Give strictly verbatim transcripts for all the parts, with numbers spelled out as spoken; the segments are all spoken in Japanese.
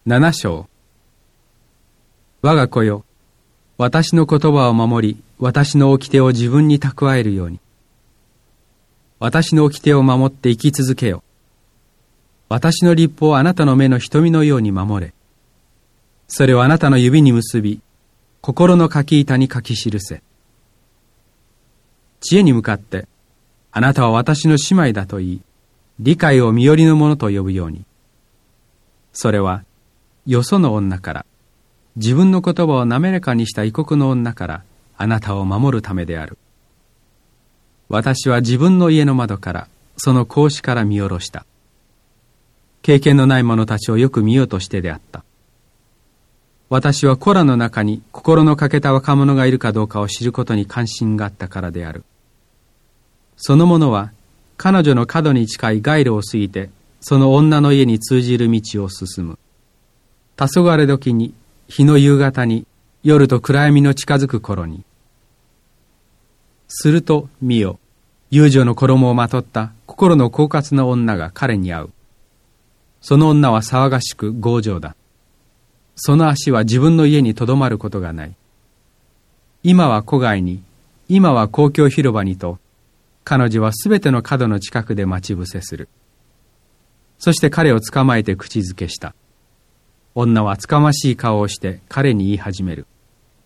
七章。我が子よ、私の言葉を守り、私の掟を自分に蓄えるように。私の掟を守って生き続けよ。私の律法をあなたの目の瞳のように守れ。それをあなたの指に結び、心の書き板に書き記せ。知恵に向かって、あなたは私の姉妹だと言い、理解を身寄りのものと呼ぶように。それは、よその女から、自分の言葉を滑らかにした異国の女から、あなたを守るためである。私は自分の家の窓から、その格子から見下ろした。経験のない者たちをよく見ようとしてであった。私は子らの中に心の欠けた若者がいるかどうかを知ることに関心があったからである。その者は、彼女の角に近い街路を過ぎて、その女の家に通じる道を進む。黄昏時に、日の夕方に、夜と暗闇の近づく頃に。すると見よ、遊女の衣をまとった心の狡猾な女が彼に会う。その女は騒がしく強情だ。その足は自分の家にとどまることがない。今は戸外に、今は公共広場にと、彼女はすべての角の近くで待ち伏せする。そして彼を捕まえて口づけした。女は厚かましい顔をして彼に言い始める。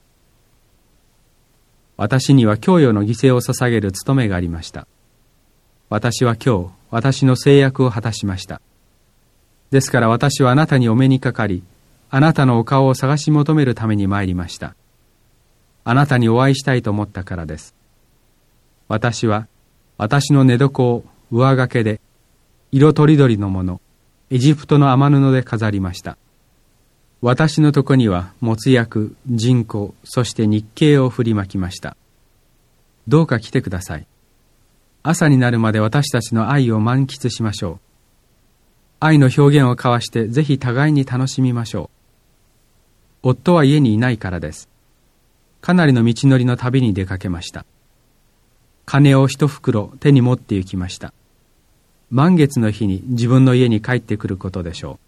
私には供与の犠牲を捧げる務めがありました。私は今日、私の制約を果たしました。ですから私はあなたにお目にかかり、あなたのお顔を探し求めるために参りました。あなたにお会いしたいと思ったからです。私は、私の寝床を上掛けで、色とりどりのもの、エジプトの雨布で飾りました。私のとこには、もつ薬、人香、そして日系を振りまきました。どうか来てください。朝になるまで私たちの愛を満喫しましょう。愛の表現を交わしてぜひ互いに楽しみましょう。夫は家にいないからです。かなりの道のりの旅に出かけました。金を一袋手に持って行きました。満月の日に自分の家に帰ってくることでしょう。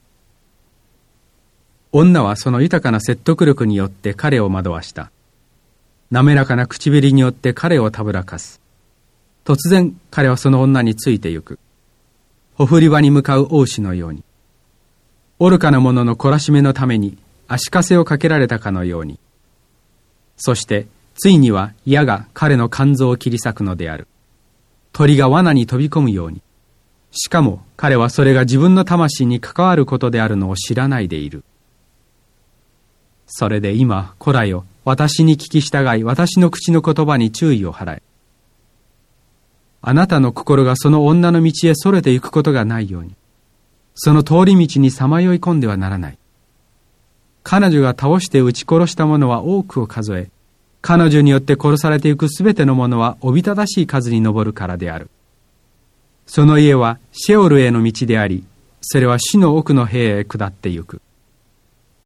女はその豊かな説得力によって彼を惑わした。滑らかな唇によって彼をたぶらかす。突然彼はその女についてゆく。ほふり場に向かう王子のように。愚かな者の懲らしめのために足かせをかけられたかのように。そしてついには矢が彼の肝臓を切り裂くのである。鳥が罠に飛び込むように。しかも彼はそれが自分の魂に関わることであるのを知らないでいる。それで今、子らよ、私に聞き従い、私の口の言葉に注意を払え。あなたの心がその女の道へそれて行くことがないように、その通り道にさまよい込んではならない。彼女が倒して撃ち殺した者は多くを数え、彼女によって殺されていくすべての者はおびただしい数に上るからである。その家はシェオルへの道であり、それは死の奥の塀へ下ってゆく。